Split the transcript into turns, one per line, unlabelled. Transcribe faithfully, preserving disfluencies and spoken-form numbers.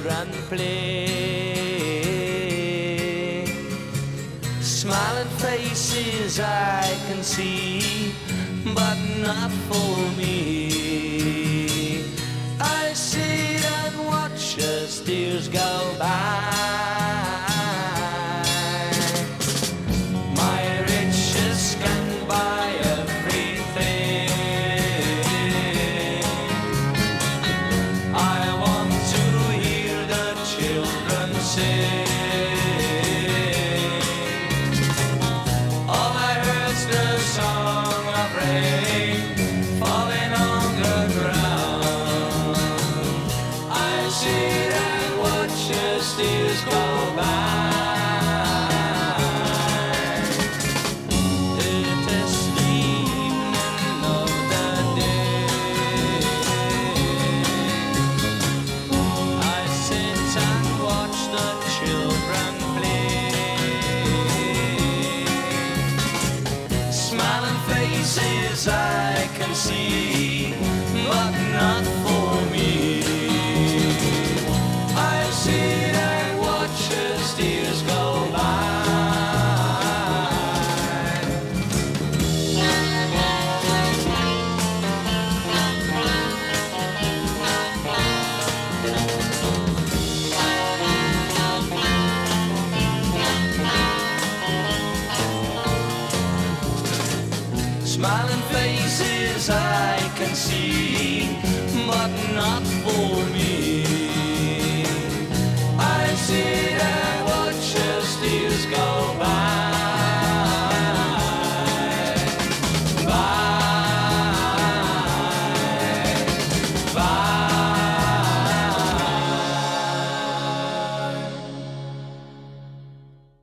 children play. Smiling faces I can see, but not for me. I sit and watch as tears go by. My riches can buy everything. I want to hear the children sing. All I heard's the song of rain falling on the ground. I sit and watch as tears go by. It is the evening of the day. I sit and watch the children play. Smiling faces I can see, but not for me. I sit and watch as tears go by. Smiling faces I can see, but not for me. I sit and watch as tears go by.